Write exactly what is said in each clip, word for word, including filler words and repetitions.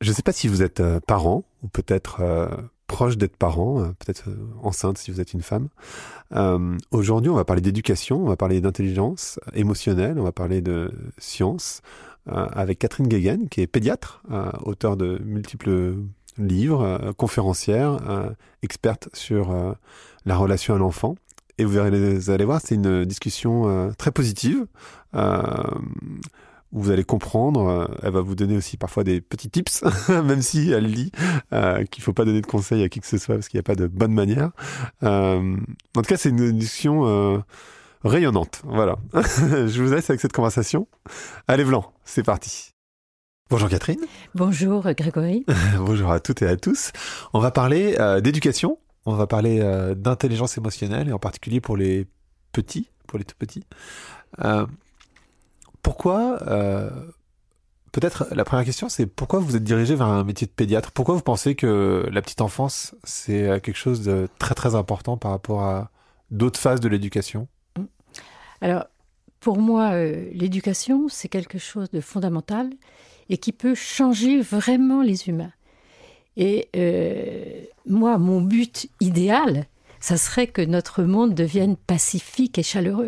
Je ne sais pas si vous êtes euh, parent ou peut-être euh, proche d'être parent, euh, peut-être euh, enceinte si vous êtes une femme. Euh, aujourd'hui, on va parler d'éducation, on va parler d'intelligence émotionnelle, on va parler de science euh, avec Catherine Guéguen, qui est pédiatre, euh, auteure de multiples livres, euh, conférencière, euh, experte sur euh, la relation à l'enfant. Et vous, verrez, vous allez voir, c'est une discussion euh, très positive. Euh, où vous allez comprendre, euh, elle va vous donner aussi parfois des petits tips, même si elle dit euh, qu'il ne faut pas donner de conseils à qui que ce soit parce qu'il n'y a pas de bonne manière. Euh, en tout cas, c'est une discussion euh, rayonnante. Voilà. Je vous laisse avec cette conversation. Allez, Vlan, c'est parti. Bonjour Catherine. Bonjour Grégory. Bonjour à toutes et à tous. On va parler euh, d'éducation, on va parler euh, d'intelligence émotionnelle, et en particulier pour les petits, pour les tout petits. Euh, Pourquoi, euh, peut-être la première question, c'est pourquoi vous êtes dirigé vers un métier de pédiatre? Pourquoi vous pensez que la petite enfance, c'est quelque chose de très très important par rapport à d'autres phases de l'éducation? Alors, pour moi, euh, l'éducation, c'est quelque chose de fondamental et qui peut changer vraiment les humains. Et euh, moi, mon but idéal, ça serait que notre monde devienne pacifique et chaleureux.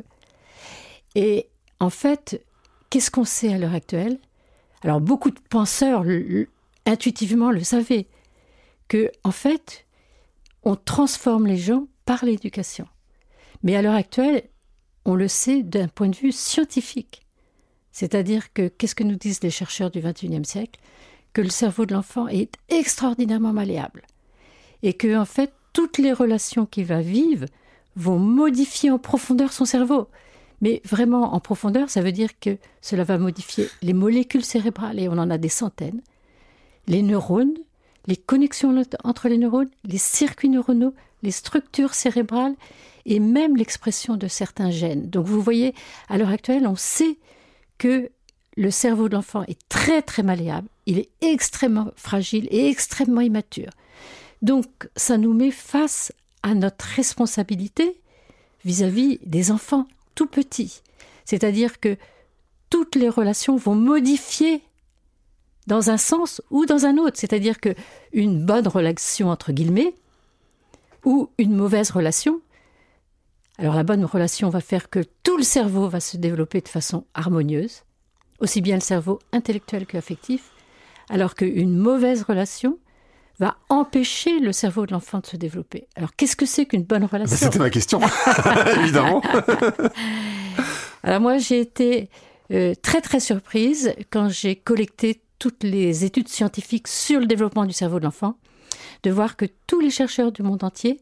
Et en fait, qu'est-ce qu'on sait à l'heure actuelle? Alors, beaucoup de penseurs, le, le, intuitivement, le savaient, que, en fait, on transforme les gens par l'éducation. Mais à l'heure actuelle, on le sait d'un point de vue scientifique. C'est-à-dire que, qu'est-ce que nous disent les chercheurs du vingt et unième siècle? Que le cerveau de l'enfant est extraordinairement malléable. Et que, en fait, toutes les relations qu'il va vivre vont modifier en profondeur son cerveau. Mais vraiment, en profondeur, ça veut dire que cela va modifier les molécules cérébrales, et on en a des centaines, les neurones, les connexions entre les neurones, les circuits neuronaux, les structures cérébrales, et même l'expression de certains gènes. Donc vous voyez, à l'heure actuelle, on sait que le cerveau de l'enfant est très très malléable, il est extrêmement fragile et extrêmement immature. Donc ça nous met face à notre responsabilité vis-à-vis des enfants tout petits. C'est-à-dire que toutes les relations vont modifier dans un sens ou dans un autre. C'est-à-dire qu'une bonne relation, entre guillemets, ou une mauvaise relation, alors la bonne relation va faire que tout le cerveau va se développer de façon harmonieuse, aussi bien le cerveau intellectuel qu'affectif, alors qu'une mauvaise relation va empêcher le cerveau de l'enfant de se développer. Alors, qu'est-ce que c'est qu'une bonne relation? C'était ma question, évidemment. Alors moi, j'ai été euh, très très surprise quand j'ai collecté toutes les études scientifiques sur le développement du cerveau de l'enfant, de voir que tous les chercheurs du monde entier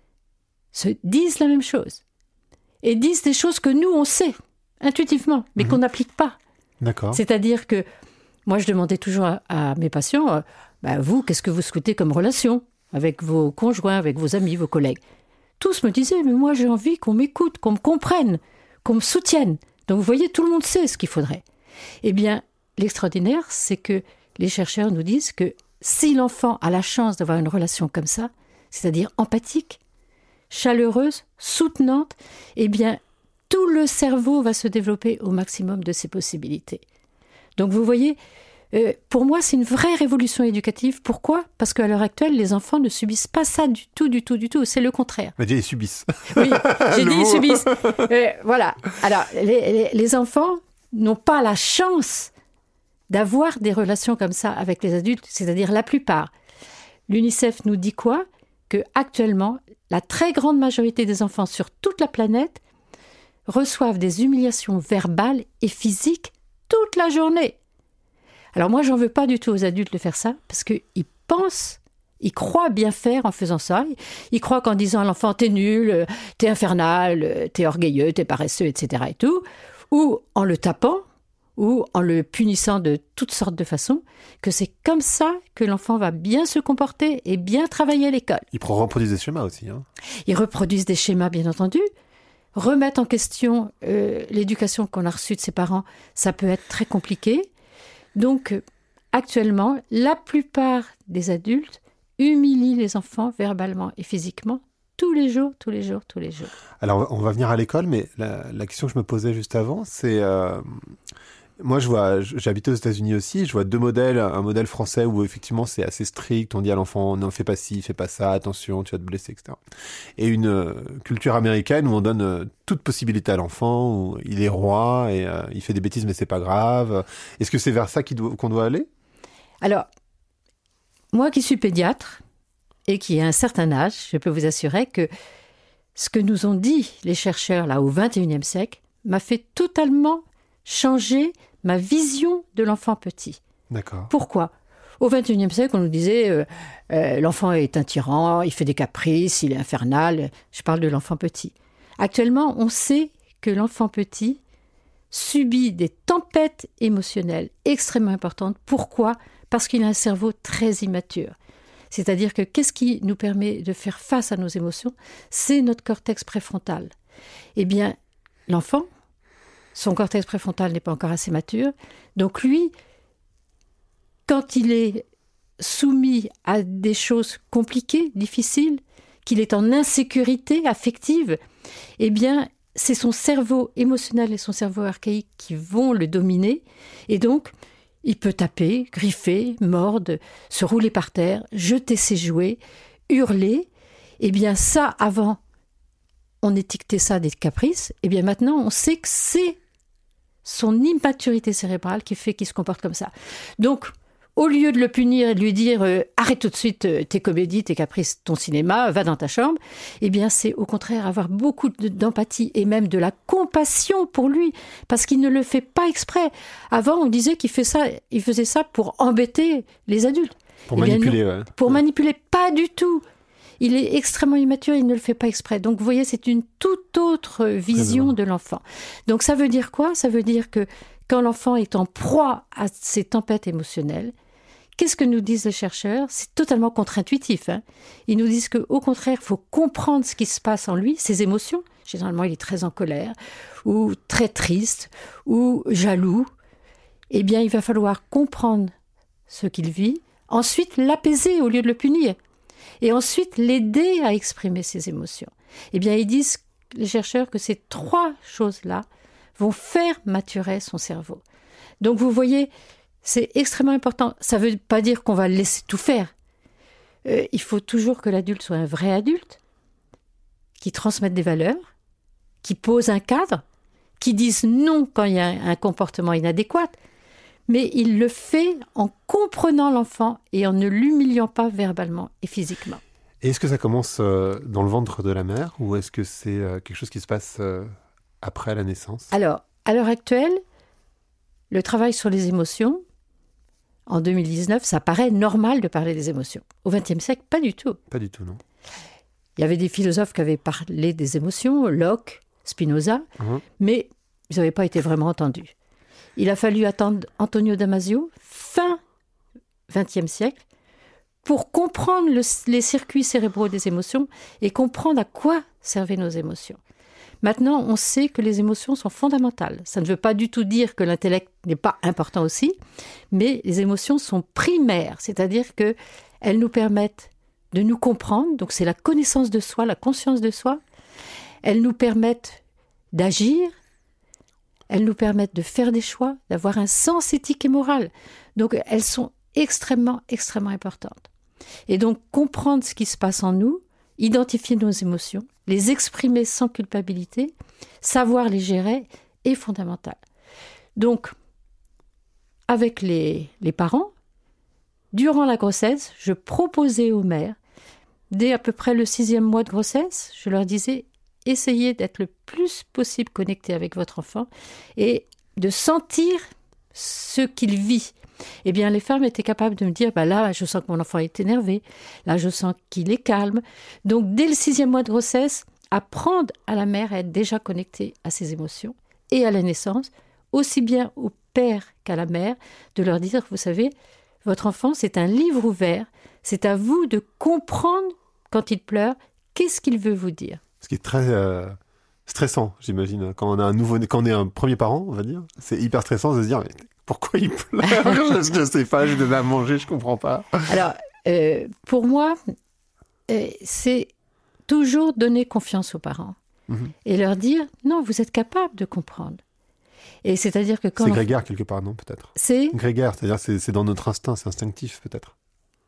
se disent la même chose. Et disent des choses que nous, on sait, intuitivement, mais mmh. qu'on n'applique pas. D'accord. C'est-à-dire que, moi, je demandais toujours à, à mes patients, euh, bah, vous, qu'est-ce que vous souhaitez comme relation avec vos conjoints, avec vos amis, vos collègues? Tous me disaient, mais moi, j'ai envie qu'on m'écoute, qu'on me comprenne, qu'on me soutienne. Donc, vous voyez, tout le monde sait ce qu'il faudrait. Eh bien, l'extraordinaire, c'est que les chercheurs nous disent que si l'enfant a la chance d'avoir une relation comme ça, c'est-à-dire empathique, chaleureuse, soutenante, eh bien, tout le cerveau va se développer au maximum de ses possibilités. Donc, vous voyez, euh, pour moi, c'est une vraie révolution éducative. Pourquoi? Parce qu'à l'heure actuelle, les enfants ne subissent pas ça du tout, du tout, du tout. C'est le contraire. Mais ils subissent. Oui, j'ai dit ils subissent. Euh, voilà. Alors, les, les, les enfants n'ont pas la chance d'avoir des relations comme ça avec les adultes, c'est-à-dire la plupart. L'UNICEF nous dit quoi? Que actuellement, la très grande majorité des enfants sur toute la planète reçoivent des humiliations verbales et physiques toute la journée. Alors moi, j'en veux pas du tout aux adultes de faire ça, parce qu'ils pensent, ils croient bien faire en faisant ça. Ils croient qu'en disant à l'enfant « t'es nul, t'es infernal, t'es orgueilleux, t'es paresseux, et cetera et tout », ou en le tapant, ou en le punissant de toutes sortes de façons, que c'est comme ça que l'enfant va bien se comporter et bien travailler à l'école. Ils reproduisent des schémas aussi. Hein. Ils reproduisent des schémas, bien entendu. Remettre en question euh, l'éducation qu'on a reçue de ses parents, ça peut être très compliqué. Donc, euh, actuellement, la plupart des adultes humilient les enfants verbalement et physiquement tous les jours, tous les jours, tous les jours. Alors, on va venir à l'école, mais la, la question que je me posais juste avant, c'est... Euh, Moi, je vois, j'habite aux États-Unis aussi, je vois deux modèles. Un modèle français où effectivement c'est assez strict, on dit à l'enfant non, fais pas ci, fais pas ça, attention, tu vas te blesser, et cetera. Et une euh, culture américaine où on donne euh, toute possibilité à l'enfant, où il est roi et euh, il fait des bêtises mais c'est pas grave. Est-ce que c'est vers ça qu'il doit, qu'on doit aller? Alors, moi qui suis pédiatre et qui ai un certain âge, je peux vous assurer que ce que nous ont dit les chercheurs là au vingt et unième siècle m'a fait totalement changer ma vision de l'enfant petit. D'accord. Pourquoi ? Au vingt et unième siècle, on nous disait euh, euh, l'enfant est un tyran, il fait des caprices, il est infernal. Je parle de l'enfant petit. Actuellement, on sait que l'enfant petit subit des tempêtes émotionnelles extrêmement importantes. Pourquoi ? Parce qu'il a un cerveau très immature. C'est-à-dire que qu'est-ce qui nous permet de faire face à nos émotions ? C'est notre cortex préfrontal. Eh bien, l'enfant, son cortex préfrontal n'est pas encore assez mature. Donc lui, quand il est soumis à des choses compliquées, difficiles, qu'il est en insécurité affective, eh bien, c'est son cerveau émotionnel et son cerveau archaïque qui vont le dominer. Et donc, il peut taper, griffer, mordre, se rouler par terre, jeter ses jouets, hurler. Eh bien, ça, avant, on étiquetait ça des caprices. Eh bien, maintenant, on sait que c'est son immaturité cérébrale qui fait qu'il se comporte comme ça. Donc, au lieu de le punir et de lui dire euh, « arrête tout de suite euh, tes comédies, tes caprices, ton cinéma, va dans ta chambre », eh bien, c'est au contraire avoir beaucoup de, d'empathie et même de la compassion pour lui, parce qu'il ne le fait pas exprès. Avant, on disait qu'il fait ça, il faisait ça pour embêter les adultes. Pour eh manipuler, non, ouais. Pour ouais. manipuler, pas du tout. Il est extrêmement immature, il ne le fait pas exprès. Donc, vous voyez, c'est une toute autre vision de l'enfant. Donc, ça veut dire quoi ? Ça veut dire que quand l'enfant est en proie à ces tempêtes émotionnelles, qu'est-ce que nous disent les chercheurs ? C'est totalement contre-intuitif. Hein. Ils nous disent qu'au contraire, il faut comprendre ce qui se passe en lui, ses émotions. Généralement, il est très en colère, ou très triste, ou jaloux. Eh bien, il va falloir comprendre ce qu'il vit, ensuite l'apaiser au lieu de le punir. Et ensuite, l'aider à exprimer ses émotions. Eh bien, ils disent, les chercheurs, que ces trois choses-là vont faire maturer son cerveau. Donc, vous voyez, c'est extrêmement important. Ça ne veut pas dire qu'on va le laisser tout faire. Euh, il faut toujours que l'adulte soit un vrai adulte, qui transmette des valeurs, qui pose un cadre, qui dise non quand il y a un comportement inadéquat. Mais il le fait en comprenant l'enfant et en ne l'humiliant pas verbalement et physiquement. Et est-ce que ça commence euh, dans le ventre de la mère ou est-ce que c'est euh, quelque chose qui se passe euh, après la naissance ? Alors, à l'heure actuelle, le travail sur les émotions, en deux mille dix-neuf, ça paraît normal de parler des émotions. Au vingtième siècle, pas du tout. Pas du tout, non. Il y avait des philosophes qui avaient parlé des émotions, Locke, Spinoza, mmh. mais ils n'avaient pas été vraiment entendus. Il a fallu attendre Antonio Damasio, fin vingtième siècle, pour comprendre le, les circuits cérébraux des émotions et comprendre à quoi servaient nos émotions. Maintenant, on sait que les émotions sont fondamentales. Ça ne veut pas du tout dire que l'intellect n'est pas important aussi, mais les émotions sont primaires, c'est-à-dire qu'elles nous permettent de nous comprendre, donc c'est la connaissance de soi, la conscience de soi. Elles nous permettent d'agir, elles nous permettent de faire des choix, d'avoir un sens éthique et moral. Donc, elles sont extrêmement, extrêmement importantes. Et donc, comprendre ce qui se passe en nous, identifier nos émotions, les exprimer sans culpabilité, savoir les gérer est fondamental. Donc, avec les, les parents, durant la grossesse, je proposais aux mères, dès à peu près le sixième mois de grossesse, je leur disais, essayez d'être le plus possible connecté avec votre enfant et de sentir ce qu'il vit. Eh bien, les femmes étaient capables de me dire, bah là, je sens que mon enfant est énervé, là, je sens qu'il est calme. Donc, dès le sixième mois de grossesse, apprendre à la mère à être déjà connectée à ses émotions et à la naissance, aussi bien au père qu'à la mère, de leur dire, vous savez, votre enfant, c'est un livre ouvert, c'est à vous de comprendre quand il pleure, qu'est-ce qu'il veut vous dire. Ce qui est très euh, stressant, j'imagine, quand on a un nouveau, quand on est un premier parent, on va dire, c'est hyper stressant de se dire, mais pourquoi il pleure ? Je ne sais pas, j'ai donné à manger, je comprends pas. Alors, euh, pour moi, euh, c'est toujours donner confiance aux parents mmh. et leur dire, non, vous êtes capable de comprendre. Et c'est-à-dire que quand... C'est grégaire quelque part, non, peut-être? C'est grégaire, c'est-à-dire c'est, c'est dans notre instinct, c'est instinctif, peut-être.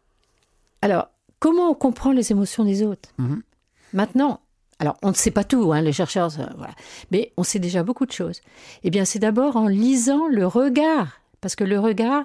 Alors, comment on comprend les émotions des autres? mm-hmm. Maintenant, alors on ne sait pas tout, hein, les chercheurs, euh, voilà, mais on sait déjà beaucoup de choses. Eh bien, c'est d'abord en lisant le regard, parce que le regard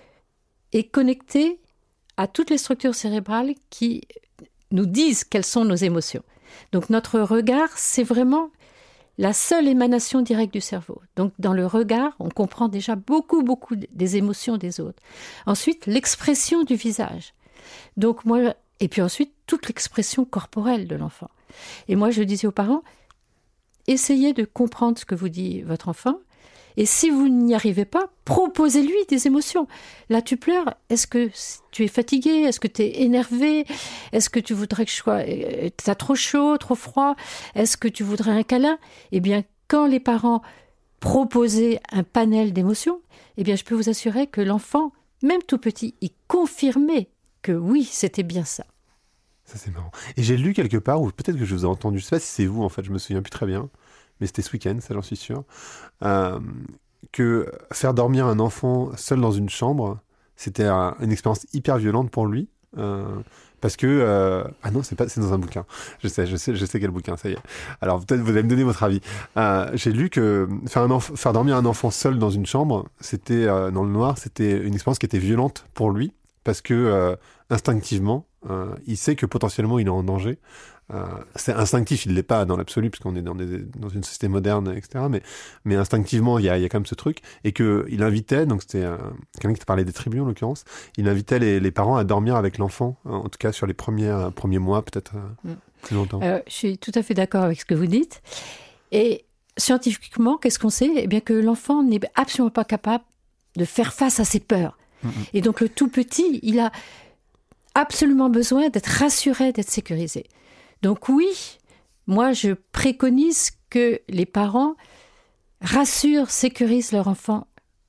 est connecté à toutes les structures cérébrales qui nous disent quelles sont nos émotions. Donc notre regard, c'est vraiment la seule émanation directe du cerveau. Donc dans le regard, on comprend déjà beaucoup, beaucoup des émotions des autres. Ensuite, l'expression du visage. Donc moi, et puis ensuite, toute l'expression corporelle de l'enfant. Et moi, je disais aux parents, essayez de comprendre ce que vous dit votre enfant. Et si vous n'y arrivez pas, proposez-lui des émotions. Là, tu pleures. Est-ce que tu es fatigué? Est-ce que tu es énervé? Est-ce que tu voudrais que je sois... T'as trop chaud, trop froid? Est-ce que tu voudrais un câlin? Eh bien, quand les parents proposaient un panel d'émotions, eh bien, je peux vous assurer que l'enfant, même tout petit, il confirmait que oui, c'était bien ça. Ça, c'est marrant. Et j'ai lu quelque part, ou peut-être que je vous ai entendu, je ne sais pas si c'est vous, en fait, je me souviens plus très bien, mais c'était ce week-end, ça j'en suis sûr, euh, que faire dormir un enfant seul dans une chambre, c'était un, une expérience hyper violente pour lui, euh, parce que... Euh, ah non, c'est, pas, c'est dans un bouquin. Je sais, je sais, je sais quel bouquin, ça y est. Alors peut-être vous allez me donner votre avis. Euh, j'ai lu que faire, un enf- faire dormir un enfant seul dans une chambre, c'était euh, dans le noir, c'était une expérience qui était violente pour lui, parce que euh, instinctivement, euh, il sait que potentiellement il est en danger. Euh, c'est instinctif, il ne l'est pas dans l'absolu, puisqu'on est dans, des, dans une société moderne, et cetera. Mais, mais instinctivement, il y a, il y a quand même ce truc. Et qu'il invitait, donc c'était euh, quelqu'un qui te parlait des tribus en l'occurrence, il invitait les, les parents à dormir avec l'enfant, en tout cas sur les premiers, premiers mois, peut-être euh, mm. plus longtemps. Euh, je suis tout à fait d'accord avec ce que vous dites. Et scientifiquement, qu'est-ce qu'on sait? Eh bien que l'enfant n'est absolument pas capable de faire face à ses peurs. Mm-hmm. Et donc le tout petit, il a absolument besoin d'être rassuré, d'être sécurisé. Donc oui, moi je préconise que les parents rassurent, sécurisent leur enfant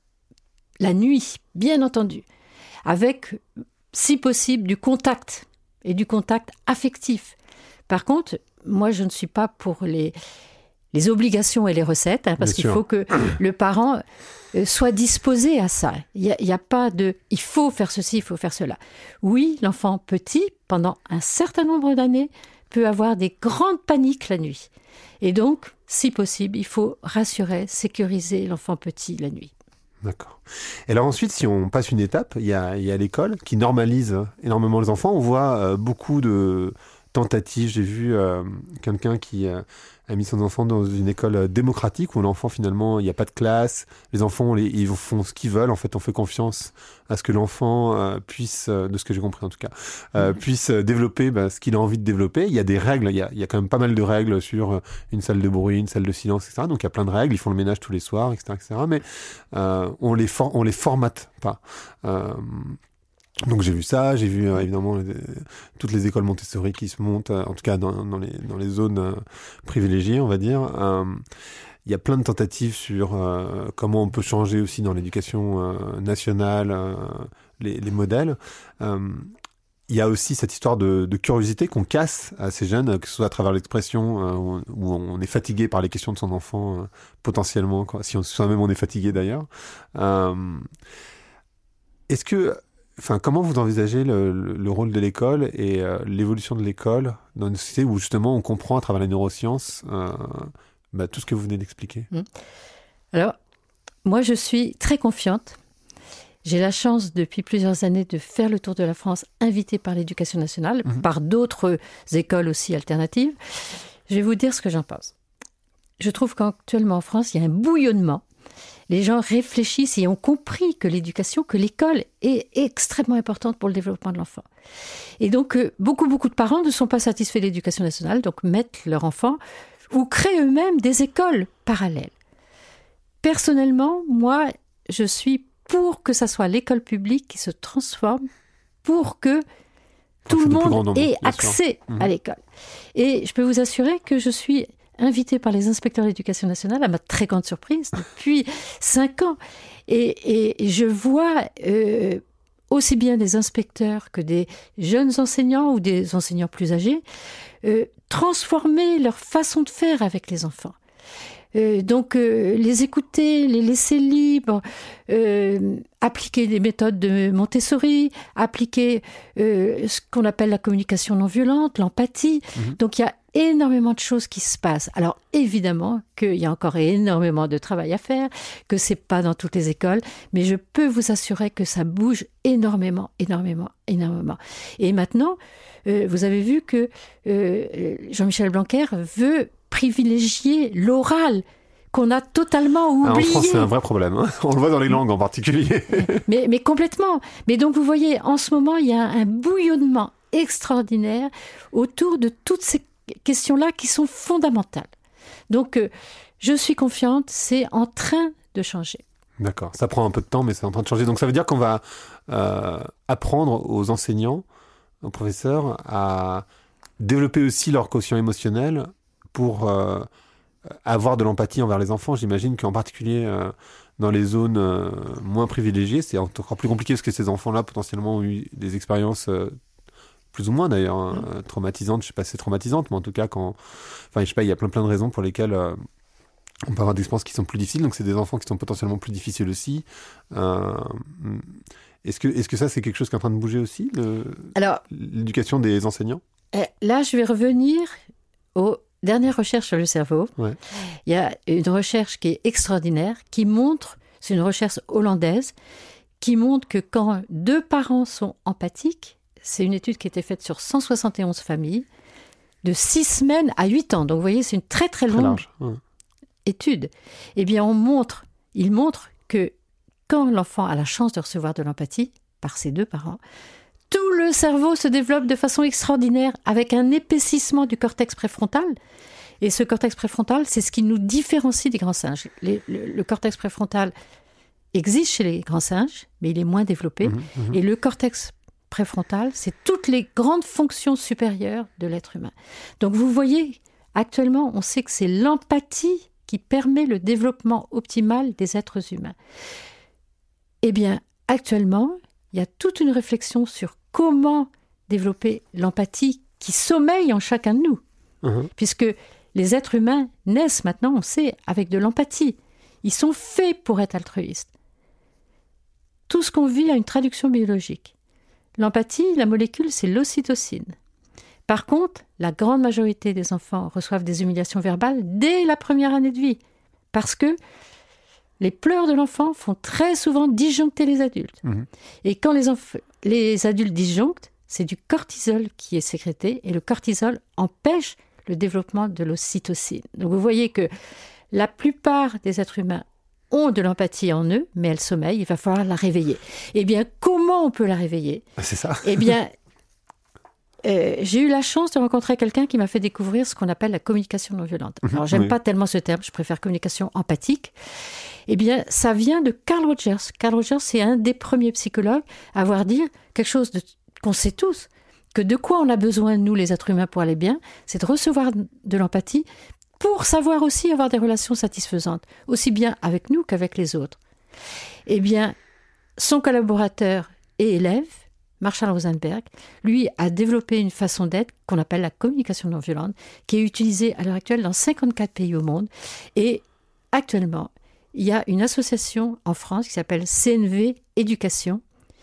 la nuit, bien entendu, avec, si possible, du contact, et du contact affectif. Par contre, moi je ne suis pas pour les, les obligations et les recettes, hein, parce bien qu'il sûr. Faut que le parent soit disposé à ça. Il n'y a, y a pas de « il faut faire ceci, il faut faire cela ». Oui, l'enfant petit, pendant un certain nombre d'années, peut avoir des grandes paniques la nuit. Et donc, si possible, il faut rassurer, sécuriser l'enfant petit la nuit. D'accord. Et alors ensuite, si on passe une étape, il y a, il y a l'école qui normalise énormément les enfants. On voit euh, beaucoup de tentatives. J'ai vu euh, quelqu'un qui euh, a mis son enfant dans une école démocratique où l'enfant, finalement, il n'y a pas de classe. Les enfants, les, ils font ce qu'ils veulent. En fait, on fait confiance à ce que l'enfant euh, puisse, euh, de ce que j'ai compris en tout cas, euh, mmh. puisse développer bah, ce qu'il a envie de développer. Il y a des règles. Il y a, il y a quand même pas mal de règles sur une salle de bruit, une salle de silence, et cetera. Donc, il y a plein de règles. Ils font le ménage tous les soirs, et cetera, et cetera. Mais euh, on les for- on les formate pas. Euh, Donc j'ai vu ça, j'ai vu euh, évidemment les, toutes les écoles Montessori qui se montent, euh, en tout cas dans, dans, les, dans les zones euh, privilégiées, on va dire. Euh, il y a plein de tentatives sur euh, comment on peut changer aussi dans l'éducation euh, nationale euh, les, les modèles. Euh, il y a aussi cette histoire de, de curiosité qu'on casse à ces jeunes, que ce soit à travers l'expression euh, où on est fatigué par les questions de son enfant, euh, potentiellement, quoi, si on, soi-même on est fatigué d'ailleurs. Euh, est-ce que Enfin, comment vous envisagez le, le, le rôle de l'école et euh, l'évolution de l'école dans une société où justement on comprend à travers les neurosciences euh, bah, tout ce que vous venez d'expliquer? Mmh. Alors, moi je suis très confiante. J'ai la chance depuis plusieurs années de faire le tour de la France, invitée par l'Éducation nationale, mmh. par d'autres écoles aussi alternatives. Je vais vous dire ce que j'en pense. Je trouve qu'actuellement en France, il y a un bouillonnement. Les gens réfléchissent et ont compris que l'éducation, que l'école est extrêmement importante pour le développement de l'enfant. Et donc, euh, beaucoup, beaucoup de parents ne sont pas satisfaits de l'éducation nationale, donc mettent leur enfant ou créent eux-mêmes des écoles parallèles. Personnellement, moi, je suis pour que ça soit l'école publique qui se transforme, pour que tout le monde nombre, ait accès mmh. à l'école. Et je peux vous assurer que je suis invitée par les inspecteurs d'éducation nationale, à ma très grande surprise, depuis cinq ans. Et, et je vois euh, aussi bien des inspecteurs que des jeunes enseignants ou des enseignants plus âgés euh, transformer leur façon de faire avec les enfants. Euh, donc, euh, les écouter, les laisser libres, euh, appliquer des méthodes de Montessori, appliquer euh, ce qu'on appelle la communication non violente, l'empathie. Mmh. Donc, il y a énormément de choses qui se passent. Alors, évidemment qu'il y a encore énormément de travail à faire, que c'est pas dans toutes les écoles, mais je peux vous assurer que ça bouge énormément, énormément, énormément. Et maintenant, euh, vous avez vu que euh, Jean-Michel Blanquer veut privilégier l'oral, qu'on a totalement oublié. Ah, en France, c'est un vrai problème. Hein. On le voit dans les langues en particulier. mais, mais complètement. Mais donc, vous voyez, en ce moment, il y a un bouillonnement extraordinaire autour de toutes ces questions-là qui sont fondamentales. Donc, euh, je suis confiante, c'est en train de changer. D'accord. Ça prend un peu de temps, mais c'est en train de changer. Donc, ça veut dire qu'on va euh, apprendre aux enseignants, aux professeurs, à développer aussi leur quotient émotionnel pour euh, avoir de l'empathie envers les enfants. J'imagine qu'en particulier euh, dans les zones euh, moins privilégiées, c'est encore plus compliqué parce que ces enfants-là potentiellement ont eu des expériences euh, plus ou moins d'ailleurs hein, mmh. traumatisantes. Je sais pas si c'est traumatisante, mais en tout cas quand, enfin je sais pas, il y a plein plein de raisons pour lesquelles euh, on peut avoir des expériences qui sont plus difficiles. Donc c'est des enfants qui sont potentiellement plus difficiles aussi. Euh, est-ce que est-ce que ça c'est quelque chose qui est en train de bouger aussi, le, Alors, l'éducation des enseignants? Là, je vais revenir aux dernière recherche sur le cerveau. Ouais. Il y a une recherche qui est extraordinaire, qui montre, c'est une recherche hollandaise, qui montre que quand deux parents sont empathiques, c'est une étude qui a été faite sur cent soixante et onze familles, de six semaines à huit ans. Donc vous voyez, c'est une très très longue très ouais. étude. Eh bien, on montre, il montre que quand l'enfant a la chance de recevoir de l'empathie par ses deux parents, tout le cerveau se développe de façon extraordinaire avec un épaississement du cortex préfrontal. Et ce cortex préfrontal, c'est ce qui nous différencie des grands singes. Les, le, le cortex préfrontal existe chez les grands singes, mais il est moins développé. Mmh, mmh. Et le cortex préfrontal, c'est toutes les grandes fonctions supérieures de l'être humain. Donc vous voyez, actuellement, on sait que c'est l'empathie qui permet le développement optimal des êtres humains. Eh bien, actuellement, il y a toute une réflexion sur comment développer l'empathie qui sommeille en chacun de nous. Mmh. Puisque les êtres humains naissent maintenant, on sait, avec de l'empathie. Ils sont faits pour être altruistes. Tout ce qu'on vit a une traduction biologique. L'empathie, la molécule, c'est l'ocytocine. Par contre, la grande majorité des enfants reçoivent des humiliations verbales dès la première année de vie. Parce que les pleurs de l'enfant font très souvent disjoncter les adultes. Mmh. Et quand les, enf- les adultes disjonctent, c'est du cortisol qui est sécrété. Et le cortisol empêche le développement de l'ocytocine. Donc vous voyez que la plupart des êtres humains ont de l'empathie en eux, mais elle sommeille, il va falloir la réveiller. Eh bien, comment on peut la réveiller ? C'est ça. Eh bien, euh, j'ai eu la chance de rencontrer quelqu'un qui m'a fait découvrir ce qu'on appelle la communication non violente. Alors, j'aime oui. pas tellement ce terme, je préfère communication empathique. Eh bien, ça vient de Carl Rogers. Carl Rogers, c'est un des premiers psychologues à avoir dit quelque chose de, qu'on sait tous, que de quoi on a besoin, nous, les êtres humains, pour aller bien, c'est de recevoir de l'empathie pour savoir aussi avoir des relations satisfaisantes, aussi bien avec nous qu'avec les autres. Eh bien, son collaborateur et élève, Marshall Rosenberg, lui a développé une façon d'être qu'on appelle la communication non violente, qui est utilisée à l'heure actuelle dans cinquante-quatre pays au monde. Et actuellement, il y a une association en France qui s'appelle C N V Éducation,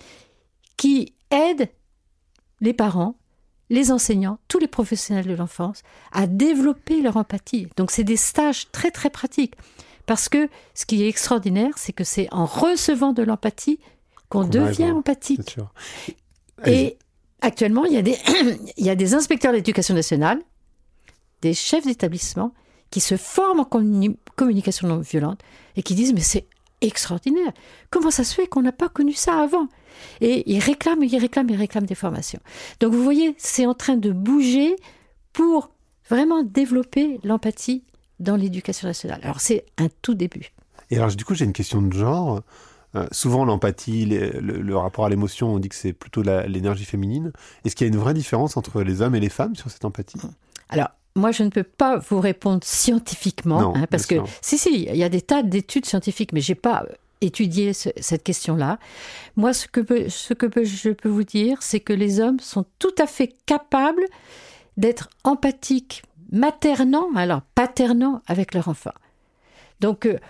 qui aide les parents, les enseignants, tous les professionnels de l'enfance, à développer leur empathie. Donc, c'est des stages très, très pratiques. Parce que ce qui est extraordinaire, c'est que c'est en recevant de l'empathie qu'on, qu'on devient arrive, empathique. C'est sûr. Et actuellement, il y a des, il y a des inspecteurs d'éducation nationale, des chefs d'établissement, qui se forment en communi- communication non violente et qui disent « mais c'est extraordinaire. Comment ça se fait qu'on n'a pas connu ça avant ?» Et ils réclament, ils réclament, ils réclament des formations. Donc vous voyez, c'est en train de bouger pour vraiment développer l'empathie dans l'éducation nationale. Alors c'est un tout début. Et alors du coup, j'ai une question de genre. Euh, souvent, l'empathie, les, le, le rapport à l'émotion, on dit que c'est plutôt la, l'énergie féminine. Est-ce qu'il y a une vraie différence entre les hommes et les femmes sur cette empathie ? Alors, moi, je ne peux pas vous répondre scientifiquement, non, hein, parce que, si, si, il y a des tas d'études scientifiques, mais je n'ai pas étudié ce, cette question-là. Moi, ce que, peut, ce que peut, je peux vous dire, c'est que les hommes sont tout à fait capables d'être empathiques, maternant, alors paternant avec leur enfant. Donc, euh,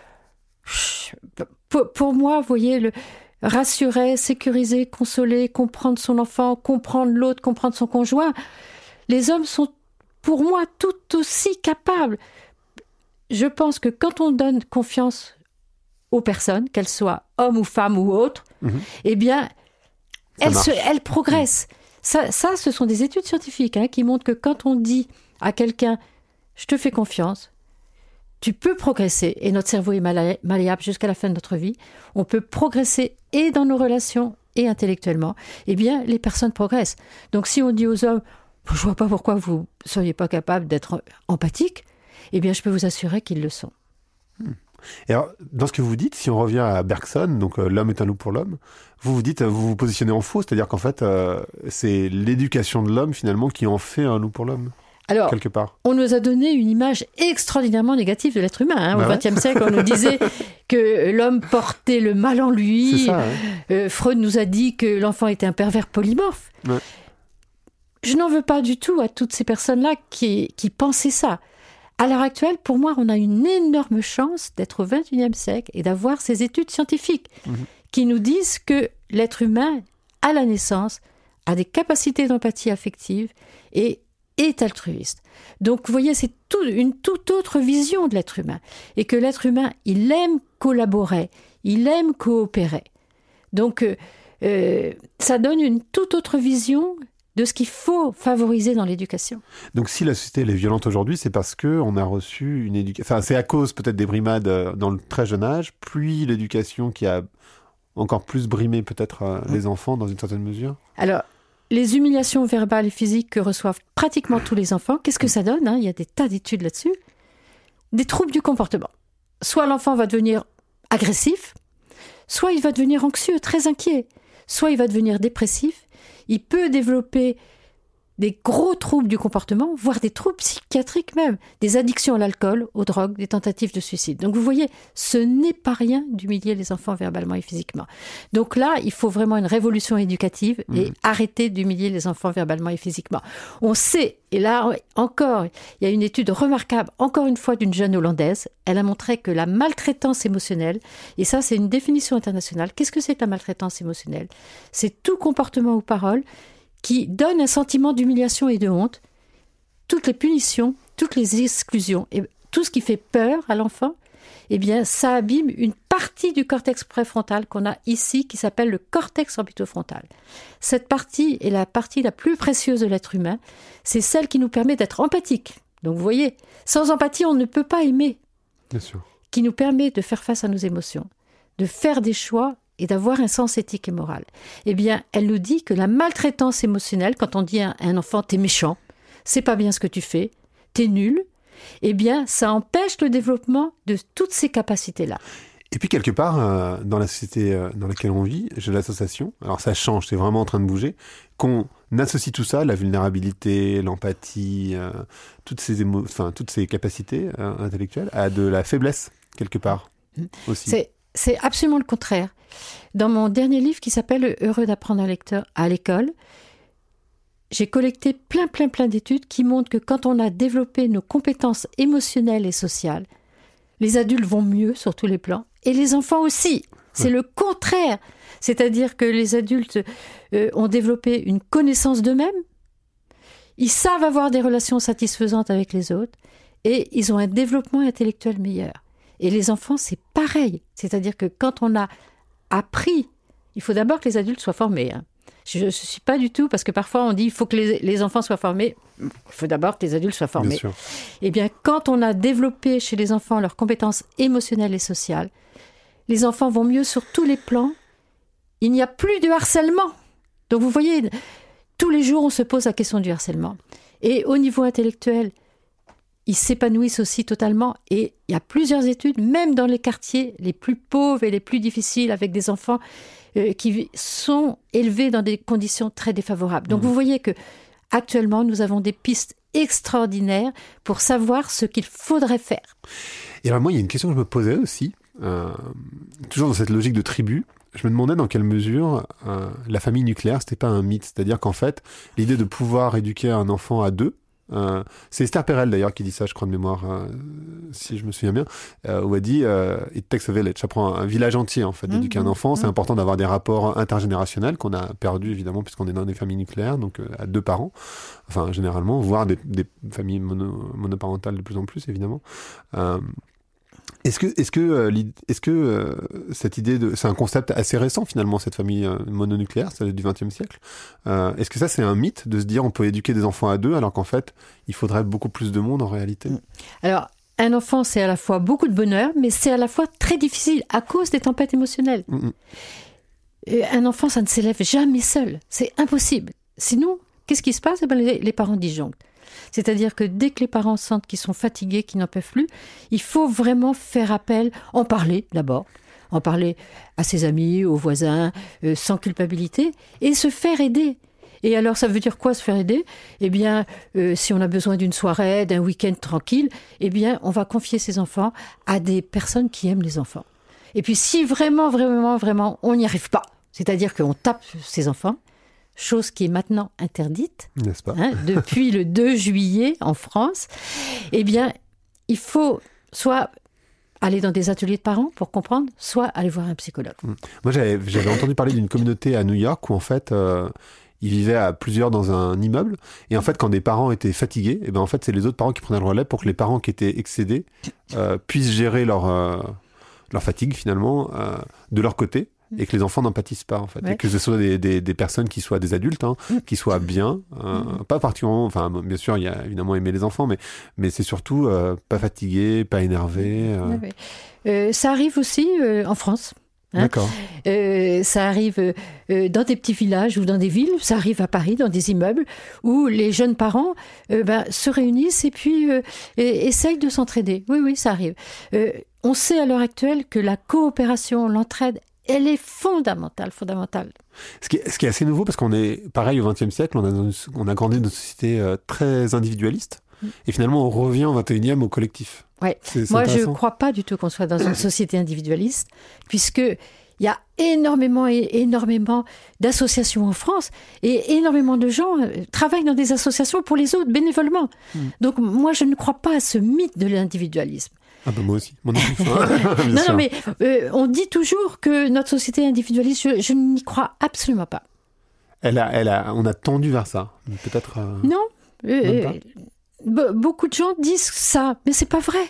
pour, pour moi, vous voyez, le, rassurer, sécuriser, consoler, comprendre son enfant, comprendre l'autre, comprendre son conjoint, les hommes sont, pour moi, tout aussi capables. Je pense que quand on donne confiance aux personnes, qu'elles soient hommes ou femmes ou autres, mmh. eh bien, elles, se, elles progressent. Mmh. Ça, ça, ce sont des études scientifiques hein, qui montrent que quand on dit à quelqu'un « je te fais confiance », tu peux progresser, et notre cerveau est malléable jusqu'à la fin de notre vie, on peut progresser et dans nos relations et intellectuellement, eh bien, les personnes progressent. Donc, si on dit aux hommes « je ne vois pas pourquoi vous ne seriez pas capable d'être empathique », eh bien, je peux vous assurer qu'ils le sont. Hmm. Et alors, dans ce que vous dites, si on revient à Bergson, donc euh, l'homme est un loup pour l'homme, vous vous dites, vous vous positionnez en faux, c'est-à-dire qu'en fait, euh, c'est l'éducation de l'homme, finalement, qui en fait un loup pour l'homme. Alors, quelque part. On nous a donné une image extraordinairement négative de l'être humain. Hein. Bah Au vingtième ouais. siècle, on nous disait que l'homme portait le mal en lui. Ça, ouais. euh, Freud nous a dit que l'enfant était un pervers polymorphe. Ouais. Je n'en veux pas du tout à toutes ces personnes-là qui, qui pensaient ça. À l'heure actuelle, pour moi, on a une énorme chance d'être au vingt et unième siècle et d'avoir ces études scientifiques mmh. qui nous disent que l'être humain, à la naissance, a des capacités d'empathie affective et est altruiste. Donc, vous voyez, c'est tout, une toute autre vision de l'être humain. Et que l'être humain, il aime collaborer, il aime coopérer. Donc, euh, euh, ça donne une toute autre vision de ce qu'il faut favoriser dans l'éducation. Donc, si la société elle est violente aujourd'hui, c'est parce qu'on a reçu une éducation... Enfin, c'est à cause peut-être des brimades dans le très jeune âge, puis l'éducation qui a encore plus brimé peut-être euh, les enfants dans une certaine mesure. Alors, les humiliations verbales et physiques que reçoivent pratiquement tous les enfants, qu'est-ce que ça donne hein? Il y a des tas d'études là-dessus. Des troubles du comportement. Soit l'enfant va devenir agressif, soit il va devenir anxieux, très inquiet, soit il va devenir dépressif. Il peut développer des gros troubles du comportement, voire des troubles psychiatriques même, des addictions à l'alcool, aux drogues, des tentatives de suicide. Donc vous voyez, ce n'est pas rien d'humilier les enfants verbalement et physiquement. Donc là, il faut vraiment une révolution éducative et mmh. arrêter d'humilier les enfants verbalement et physiquement. On sait, et là encore, il y a une étude remarquable, encore une fois d'une jeune Hollandaise, elle a montré que la maltraitance émotionnelle, et ça c'est une définition internationale, qu'est-ce que c'est que la maltraitance émotionnelle ? C'est tout comportement ou parole qui donne un sentiment d'humiliation et de honte, toutes les punitions, toutes les exclusions, et tout ce qui fait peur à l'enfant, eh bien, ça abîme une partie du cortex préfrontal qu'on a ici, qui s'appelle le cortex orbitofrontal. Cette partie est la partie la plus précieuse de l'être humain, c'est celle qui nous permet d'être empathique. Donc, vous voyez, sans empathie, on ne peut pas aimer. Bien sûr. Qui nous permet de faire face à nos émotions, de faire des choix et d'avoir un sens éthique et moral. Eh bien, elle nous dit que la maltraitance émotionnelle, quand on dit à un enfant « t'es méchant, c'est pas bien ce que tu fais, t'es nul », eh bien, ça empêche le développement de toutes ces capacités-là. Et puis, quelque part, euh, dans la société euh, dans laquelle on vit, j'ai l'association, alors ça change, c'est vraiment en train de bouger, qu'on associe tout ça, la vulnérabilité, l'empathie, euh, toutes ces émo- enfin, toutes ces capacités euh, intellectuelles, à de la faiblesse, quelque part, aussi. C'est, c'est absolument le contraire. Dans mon dernier livre qui s'appelle « Heureux d'apprendre à, lecteur, à l'école », j'ai collecté plein, plein, plein d'études qui montrent que quand on a développé nos compétences émotionnelles et sociales, les adultes vont mieux sur tous les plans, et les enfants aussi. C'est ouais. le contraire. C'est-à-dire que les adultes euh, ont développé une connaissance d'eux-mêmes, ils savent avoir des relations satisfaisantes avec les autres, et ils ont un développement intellectuel meilleur. Et les enfants, c'est pareil. C'est-à-dire que quand on a appris, il faut d'abord que les adultes soient formés. Hein. Je ne suis pas du tout, parce que parfois on dit qu'il faut que les, les enfants soient formés. Il faut d'abord que les adultes soient formés. Bien sûr. Eh bien, quand on a développé chez les enfants leurs compétences émotionnelles et sociales, les enfants vont mieux sur tous les plans. Il n'y a plus de harcèlement. Donc vous voyez, tous les jours on se pose la question du harcèlement. Et au niveau intellectuel, ils s'épanouissent aussi totalement. Et il y a plusieurs études, même dans les quartiers les plus pauvres et les plus difficiles, avec des enfants euh, qui sont élevés dans des conditions très défavorables. Donc mmh. vous voyez que actuellement, nous avons des pistes extraordinaires pour savoir ce qu'il faudrait faire. Et alors moi, il y a une question que je me posais aussi, euh, toujours dans cette logique de tribu. Je me demandais dans quelle mesure euh, la famille nucléaire, c'était pas un mythe. C'est-à-dire qu'en fait, l'idée de pouvoir éduquer un enfant à deux, Euh, c'est Esther Perel d'ailleurs qui dit ça, je crois de mémoire, euh, si je me souviens bien, euh, où elle dit euh, « It takes a village », ça prend un, un village entier en fait, d'éduquer mmh, un enfant. Mmh. C'est important d'avoir des rapports intergénérationnels qu'on a perdus évidemment puisqu'on est dans des familles nucléaires, donc euh, à deux parents, enfin généralement, voire des, des familles mono, monoparentales de plus en plus évidemment. Euh, Est-ce que, est-ce que, euh, est-ce que euh, cette idée de, c'est un concept assez récent finalement, cette famille euh, mononucléaire, celle du vingtième siècle. Euh, est-ce que ça c'est un mythe de se dire on peut éduquer des enfants à deux alors qu'en fait il faudrait beaucoup plus de monde en réalité? Alors un enfant c'est à la fois beaucoup de bonheur, mais c'est à la fois très difficile à cause des tempêtes émotionnelles. Mm-hmm. Un enfant ça ne s'élève jamais seul, c'est impossible. Sinon, qu'est-ce qui se passe? Eh ben, les, les parents disjonctent. C'est-à-dire que dès que les parents sentent qu'ils sont fatigués, qu'ils n'en peuvent plus, il faut vraiment faire appel, en parler d'abord, en parler à ses amis, aux voisins, euh, sans culpabilité, et se faire aider. Et alors, ça veut dire quoi, se faire aider? Eh bien, euh, si on a besoin d'une soirée, d'un week-end tranquille, eh bien, on va confier ses enfants à des personnes qui aiment les enfants. Et puis, si vraiment, vraiment, vraiment, on n'y arrive pas, c'est-à-dire qu'on tape ses enfants, chose qui est maintenant interdite, n'est-ce pas, hein, depuis le deux juillet en France, eh bien, il faut soit aller dans des ateliers de parents pour comprendre, soit aller voir un psychologue. Moi, j'avais, j'avais entendu parler d'une communauté à New York où, en fait, euh, ils vivaient à plusieurs dans un immeuble. Et en fait, quand des parents étaient fatigués, eh ben, en fait, c'est les autres parents qui prenaient le relais pour que les parents qui étaient excédés euh, puissent gérer leur, euh, leur fatigue, finalement, euh, de leur côté. Et que les enfants n'en pâtissent pas, en fait. Ouais. Et que ce soit des, des, des personnes qui soient des adultes, hein, mmh. qui soient bien, euh, mmh. pas particulièrement, enfin, bien sûr, il y a évidemment aimer les enfants, mais, mais c'est surtout euh, pas fatigué, pas énervé. Euh... Ouais, ouais. Euh, ça arrive aussi euh, en France. Hein. D'accord. Euh, ça arrive euh, dans des petits villages ou dans des villes, ça arrive à Paris, dans des immeubles, où les jeunes parents euh, ben, se réunissent et puis euh, et, essayent de s'entraider. Oui, oui, ça arrive. Euh, on sait à l'heure actuelle que la coopération, l'entraide, elle est fondamentale, fondamentale. Ce qui est, ce qui est assez nouveau, parce qu'on est, pareil, au vingtième siècle, on a, une, on a grandi dans une société euh, très individualiste, mmh. et finalement, on revient au vingt et unième au collectif. Ouais. C'est, c'est Moi, je ne crois pas du tout qu'on soit dans une société individualiste, puisqu'il y a énormément et énormément d'associations en France, et énormément de gens euh, travaillent dans des associations pour les autres, bénévolement. Mmh. Donc, moi, je ne crois pas à ce mythe de l'individualisme. Ah ben moi aussi, mon enfant. Non, non, mais euh, on dit toujours que notre société est individualiste. Je, je n'y crois absolument pas. Elle a, elle a, on a tendu vers ça, peut-être. Euh... Non, euh, be- beaucoup de gens disent ça, mais c'est pas vrai.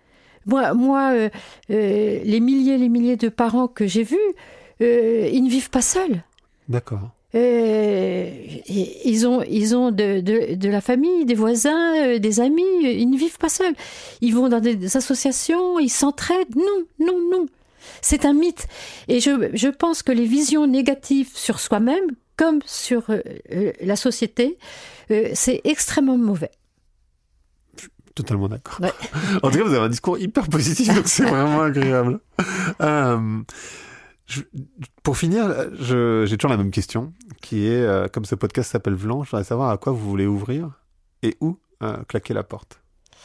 Moi, moi euh, euh, les milliers, les milliers de parents que j'ai vus, euh, ils ne vivent pas seuls. D'accord. Euh, ils ont, ils ont de, de, de la famille, des voisins, euh, des amis, ils ne vivent pas seuls. Ils vont dans des associations, ils s'entraident. Non, non, non. C'est un mythe. Et je, je pense que les visions négatives sur soi-même, comme sur euh, la société, euh, c'est extrêmement mauvais. Totalement d'accord. Ouais. En tout cas, vous avez un discours hyper positif, donc c'est vraiment agréable. Euh, Je, pour finir, je, j'ai toujours la même question, qui est, euh, comme ce podcast s'appelle Vlan, je voudrais savoir à quoi vous voulez ouvrir et où euh, claquer la porte.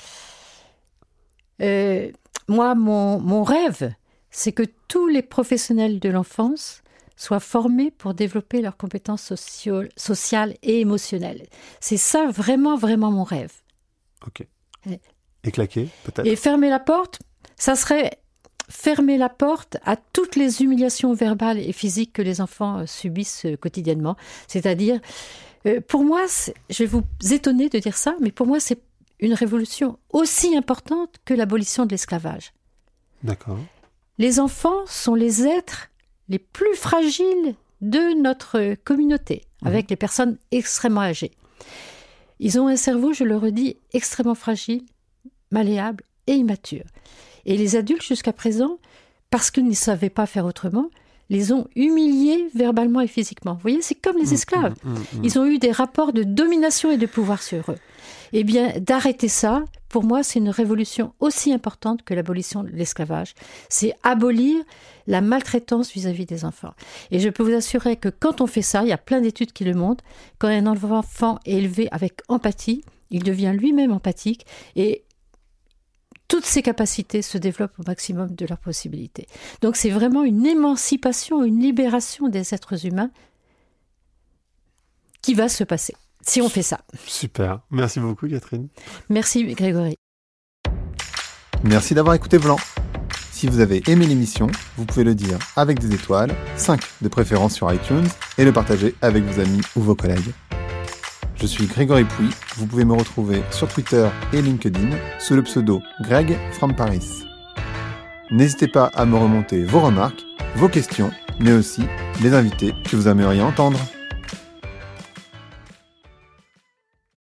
Euh, moi, mon, mon rêve, c'est que tous les professionnels de l'enfance soient formés pour développer leurs compétences socio- sociales et émotionnelles. C'est ça vraiment, vraiment mon rêve. Ok. Et, et claquer, peut-être. Et fermer la porte, ça serait... fermer la porte à toutes les humiliations verbales et physiques que les enfants euh, subissent euh, quotidiennement. C'est-à-dire, euh, pour moi, je vais vous étonner de dire ça, mais pour moi, c'est une révolution aussi importante que l'abolition de l'esclavage. D'accord. Les enfants sont les êtres les plus fragiles de notre communauté, mmh. avec les personnes extrêmement âgées. Ils ont un cerveau, je le redis, extrêmement fragile, malléable et immature. Et les adultes, jusqu'à présent, parce qu'ils ne savaient pas faire autrement, les ont humiliés verbalement et physiquement. Vous voyez, c'est comme les esclaves. Mmh, mmh, mmh. Ils ont eu des rapports de domination et de pouvoir sur eux. Eh bien, d'arrêter ça, pour moi, c'est une révolution aussi importante que l'abolition de l'esclavage. C'est abolir la maltraitance vis-à-vis des enfants. Et je peux vous assurer que quand on fait ça, il y a plein d'études qui le montrent, quand un enfant est élevé avec empathie, il devient lui-même empathique et toutes ces capacités se développent au maximum de leurs possibilités. Donc c'est vraiment une émancipation, une libération des êtres humains qui va se passer. si on fait ça. Super. Merci beaucoup, Catherine. Merci, Grégory. Merci d'avoir écouté Vlan. Si vous avez aimé l'émission, vous pouvez le dire avec des étoiles, cinq de préférence sur iTunes, et le partager avec vos amis ou vos collègues. Je suis Grégory Pouy, vous pouvez me retrouver sur Twitter et LinkedIn sous le pseudo Greg from Paris. N'hésitez pas à me remonter vos remarques, vos questions, mais aussi les invités que vous aimeriez entendre.